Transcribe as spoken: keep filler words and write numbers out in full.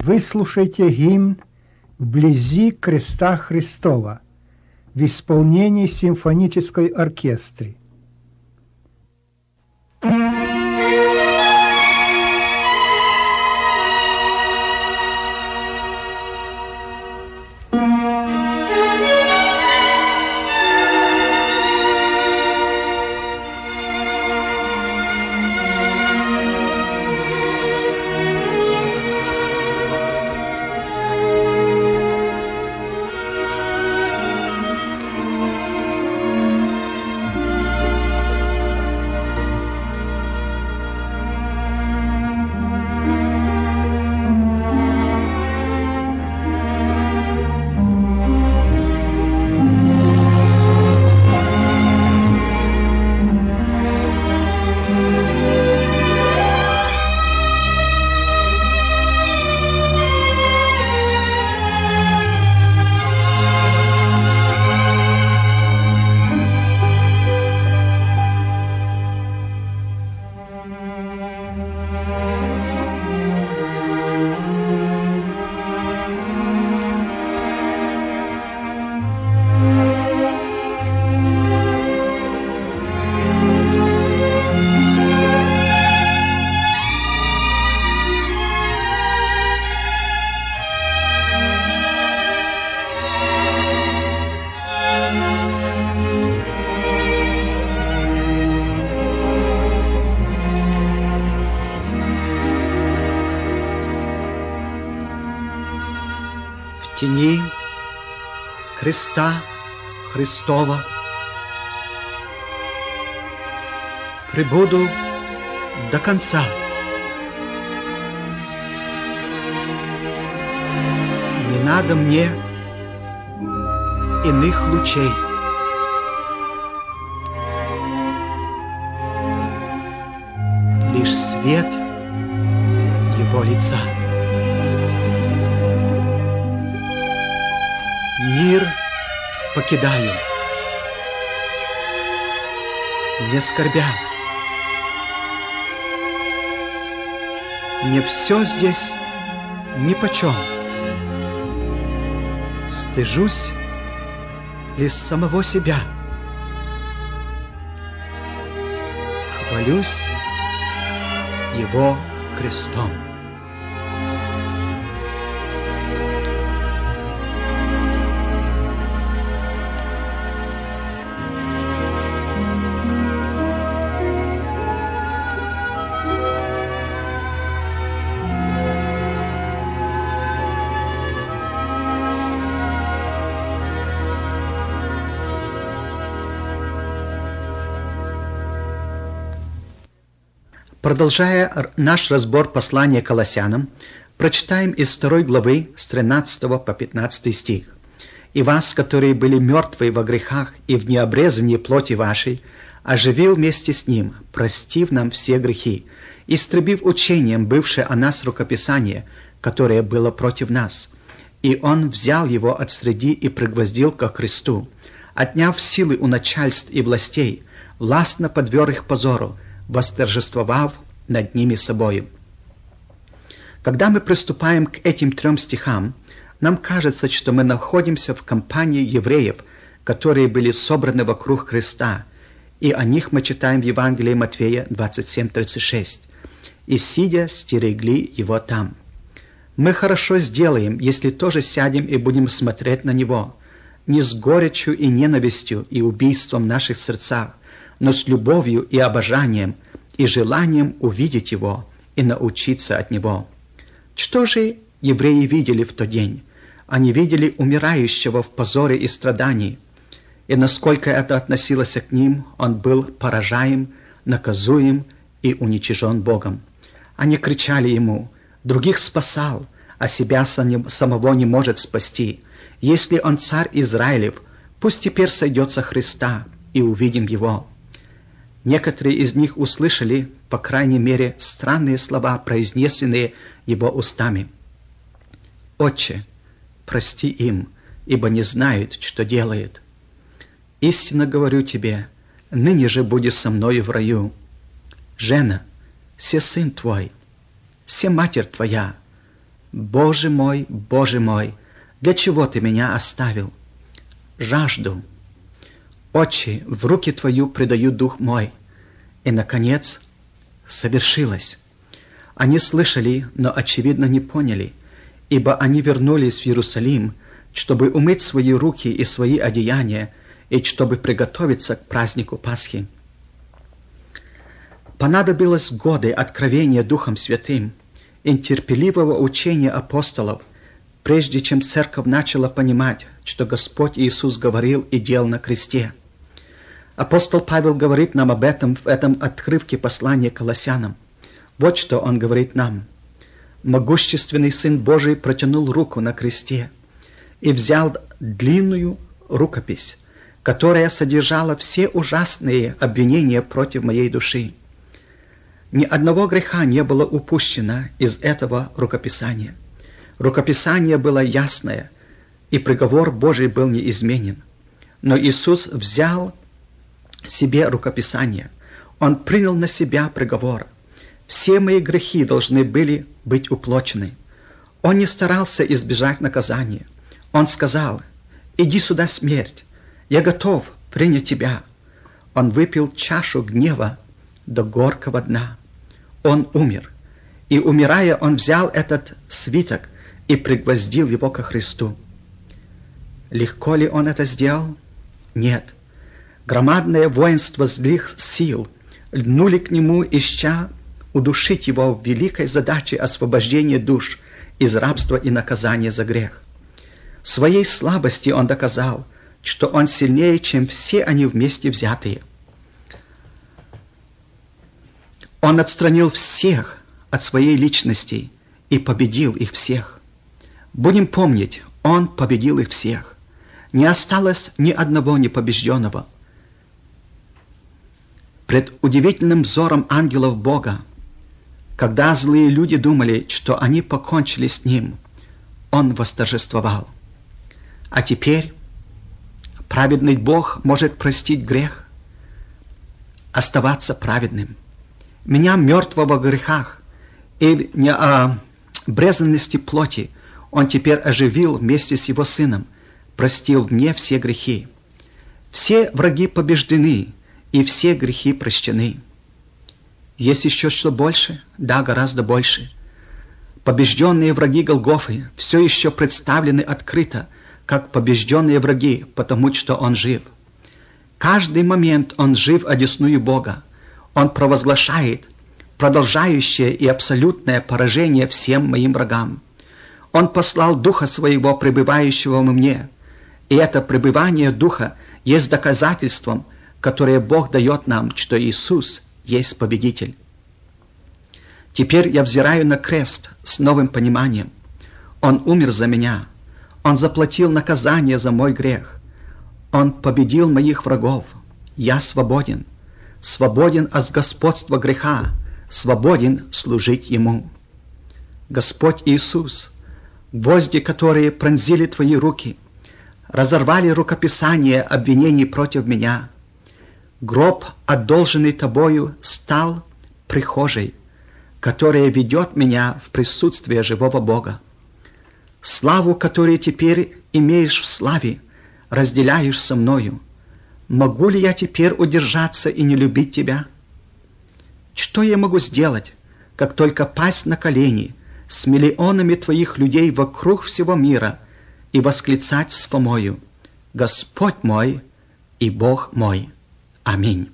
Выслушайте гимн «Вблизи креста Христова» в исполнении симфонической оркестры. В тени креста Христова пребуду до конца. Не надо мне иных лучей. Лишь свет Его лица. Мир покидаю, не скорбя. Мне все здесь нипочем. Стыжусь лишь самого себя. Хвалюсь Его крестом. Продолжая наш разбор послания к Колоссянам, прочитаем из второй главы с тринадцатого по пятнадцатый стих. «И вас, которые были мертвы во грехах и в необрезании плоти вашей, оживил вместе с Ним, простив нам все грехи, истребив учением бывшее о нас рукописание, которое было против нас. И Он взял его от среди и пригвоздил ко кресту, отняв силы у начальств и властей, властно подверг их позору, восторжествовав над ними собою». Когда мы приступаем к этим трем стихам, нам кажется, что мы находимся в компании евреев, которые были собраны вокруг Христа, и о них мы читаем в Евангелии Матфея двадцать семь тридцать шесть. «И сидя, стерегли Его там». Мы хорошо сделаем, если тоже сядем и будем смотреть на Него, не с горечью и ненавистью и убийством в наших сердцах, но с любовью и обожанием, и желанием увидеть Его и научиться от Него. Что же евреи видели в тот день? Они видели умирающего в позоре и страдании, и насколько это относилось к ним, он был поражаем, наказуем и уничижен Богом. Они кричали Ему: «Других спасал, а себя самого не может спасти. Если Он царь Израилев, пусть теперь сойдет со Христа, и увидим Его». Некоторые из них услышали, по крайней мере, странные слова, произнесенные Его устами. «Отче, прости им, ибо не знают, что делают. Истинно говорю тебе, ныне же будешь со мною в раю. Жена, се сын твой, се матерь твоя, «Боже мой, Боже мой, для чего Ты меня оставил? Жажду. Отче, в руки Твою предаю дух мой». И, наконец, совершилось. Они слышали, но, очевидно, не поняли, ибо они вернулись в Иерусалим, чтобы умыть свои руки и свои одеяния, и чтобы приготовиться к празднику Пасхи. Понадобилось годы откровения Духом Святым и терпеливого учения апостолов, прежде чем церковь начала понимать, что Господь Иисус говорил и делал на кресте. Апостол Павел говорит нам об этом в этом отрывке послания к Колоссянам. Вот что он говорит нам. «Могущественный Сын Божий протянул руку на кресте и взял длинную рукопись, которая содержала все ужасные обвинения против моей души. Ни одного греха не было упущено из этого рукописания. Рукописание было ясное, и приговор Божий был неизменен. Но Иисус взял себе рукописание. Он принял на себя приговор. Все мои грехи должны были быть уплочены. Он не старался избежать наказания. Он сказал: «Иди сюда, смерть, я готов принять тебя». Он выпил чашу гнева до горького дна. Он умер. И, умирая, он взял этот свиток и пригвоздил его ко Христу. Легко ли он это сделал? Нет. Громадное воинство злых сил льнули к нему, ища удушить его в великой задаче освобождения душ из рабства и наказания за грех. В своей слабости он доказал, что он сильнее, чем все они вместе взятые. Он отстранил всех от своей личности и победил их всех. Будем помнить, он победил их всех. Не осталось ни одного непобежденного. Пред удивительным взором ангелов Бога, когда злые люди думали, что они покончили с ним, он восторжествовал. А теперь праведный Бог может простить грех, оставаться праведным. Меня, мертвого в грехах и в необрезанности плоти, он теперь оживил вместе с его Сыном, простил мне все грехи. Все враги побеждены, и все грехи прощены. Есть еще что больше? Да, гораздо больше. Побежденные враги Голгофы все еще представлены открыто, как побежденные враги, потому что он жив. Каждый момент он жив одесную Бога. Он провозглашает продолжающее и абсолютное поражение всем моим врагам. Он послал Духа Своего, пребывающего во мне, и это пребывание Духа есть доказательством, которое Бог дает нам, что Иисус есть победитель. Теперь я взираю на крест с новым пониманием. Он умер за меня. Он заплатил наказание за мой грех. Он победил моих врагов. Я свободен. Свободен от господства греха. Свободен служить Ему. Господь Иисус, гвозди, которые пронзили Твои руки, разорвали рукописание обвинений против меня. Гроб, одолженный Тобою, стал прихожей, которая ведет меня в присутствие живого Бога. Славу, которую теперь имеешь в славе, разделяешь со мною. Могу ли я теперь удержаться и не любить Тебя? Что я могу сделать, как только пасть на колени с миллионами Твоих людей вокруг всего мира и восклицать с помою: «Господь мой и Бог мой». Аминь.